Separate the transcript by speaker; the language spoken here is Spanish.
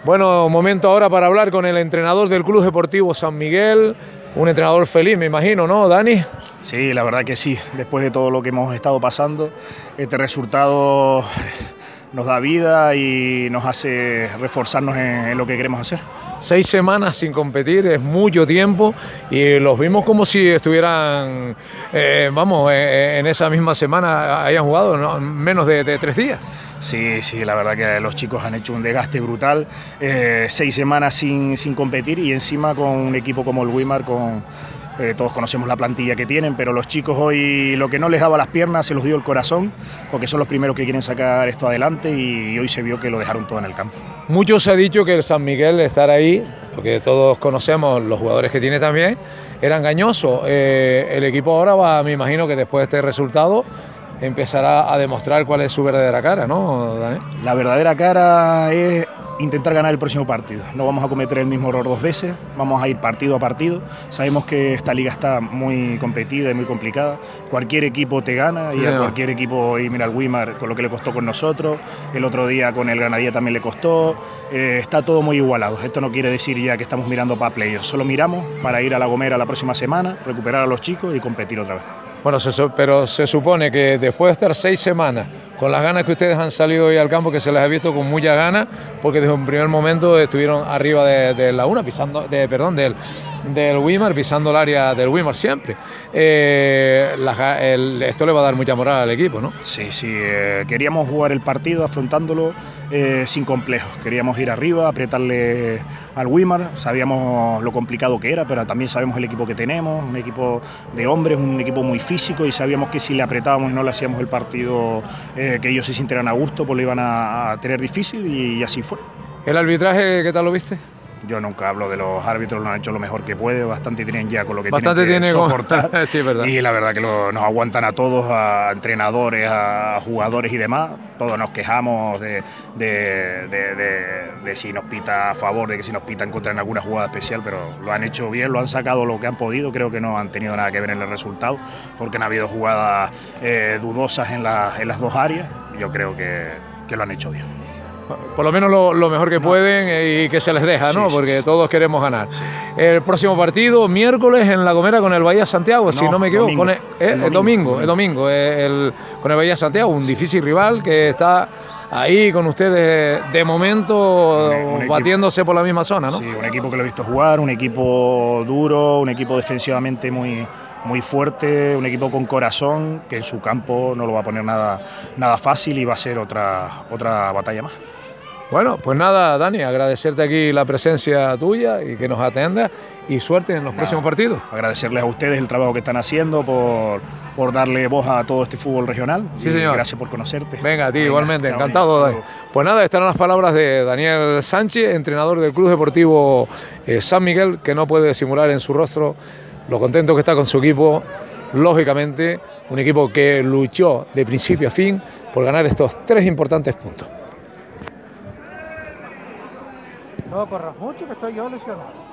Speaker 1: Bueno, momento ahora para hablar con el entrenador del Club Deportivo San Miguel, un entrenador feliz, me imagino, ¿no, Dani?
Speaker 2: Sí, la verdad que sí, después de todo lo que hemos estado pasando, este resultado nos da vida y nos hace reforzarnos en lo que queremos hacer.
Speaker 1: 6 semanas sin competir es mucho tiempo y los vimos como si estuvieran, en esa misma semana hayan jugado, ¿no? Menos de 3 días.
Speaker 2: Sí, la verdad que los chicos han hecho un desgaste brutal, 6 semanas sin competir y encima con un equipo como el Weimar, todos conocemos la plantilla que tienen, pero los chicos hoy lo que no les daba las piernas se los dio el corazón, porque son los primeros que quieren sacar esto adelante y hoy se vio que lo dejaron todo en el campo.
Speaker 1: Mucho se ha dicho que el San Miguel estar ahí, porque todos conocemos los jugadores que tiene también, era engañoso. El equipo ahora va, me imagino que después de este resultado, empezará a demostrar cuál es su verdadera cara, ¿no, Daniel?
Speaker 2: La verdadera cara es intentar ganar el próximo partido. No vamos a cometer el mismo error 2 veces, vamos a ir partido a partido. Sabemos que esta liga está muy competida y muy complicada. Cualquier equipo te gana y a cualquier equipo, y mira, el Weimar con lo que le costó con nosotros, el otro día con el Granadilla también le costó. Está todo muy igualado. Esto no quiere decir ya que estamos mirando para playoffs, solo miramos para ir a La Gomera la próxima semana, recuperar a los chicos y competir otra vez.
Speaker 1: Bueno, pero se supone que después de estar 6 semanas con las ganas que ustedes han salido hoy al campo, que se les ha visto con muchas ganas, porque desde un primer momento estuvieron arriba de la una, del Weimar, pisando el área del Weimar siempre. Esto le va a dar mucha moral al equipo, ¿no?
Speaker 2: Sí, queríamos jugar el partido afrontándolo sin complejos. Queríamos ir arriba, apretarle al Weimar. Sabíamos lo complicado que era, pero también sabemos el equipo que tenemos, un equipo de hombres, un equipo muy físico, y sabíamos que si le apretábamos y no le hacíamos el partido que ellos se sintieran a gusto, pues lo iban a tener difícil, y así fue.
Speaker 1: ¿El arbitraje qué tal lo viste?
Speaker 2: Yo nunca hablo de los árbitros, lo han hecho lo mejor que puede, bastante tienen ya con lo que
Speaker 1: bastante
Speaker 2: tienen que soportar.
Speaker 1: Sí, verdad.
Speaker 2: Y la verdad que nos aguantan a todos, a entrenadores, a jugadores y demás. Todos nos quejamos de si nos pita a favor, de que si nos pita en contra en alguna jugada especial, pero lo han hecho bien, lo han sacado lo que han podido. Creo que no han tenido nada que ver en el resultado, porque no ha habido jugadas dudosas en las dos áreas. Yo creo que lo han hecho bien.
Speaker 1: Por lo menos lo mejor que pueden y que se les deja, ¿no? Porque todos queremos ganar. El próximo partido, miércoles, en La Gomera con el Bahía Santiago, si no me equivoco. Domingo. Con el Bahía Santiago, un difícil rival que está ahí con ustedes de momento, batiéndose por la misma zona, ¿no?
Speaker 2: Sí, un equipo que lo he visto jugar, un equipo duro, un equipo defensivamente muy fuerte, un equipo con corazón, que en su campo no lo va a poner nada fácil, y va a ser otra batalla más.
Speaker 1: Bueno, pues nada, Dani, agradecerte aquí la presencia tuya y que nos atiendas, y suerte en los próximos partidos.
Speaker 2: Agradecerles a ustedes el trabajo que están haciendo por darle voz a todo este fútbol regional.
Speaker 1: Sí, señor.
Speaker 2: Gracias por conocerte.
Speaker 1: Venga, a ti igualmente, chao, encantado, Dani. Pues nada, estarán las palabras de Daniel Sánchez, entrenador del Club Deportivo San Miguel, que no puede disimular en su rostro lo contento que está con su equipo. Lógicamente, un equipo que luchó de principio a fin por ganar estos 3 importantes puntos.
Speaker 3: No corras mucho, que estoy yo lesionado.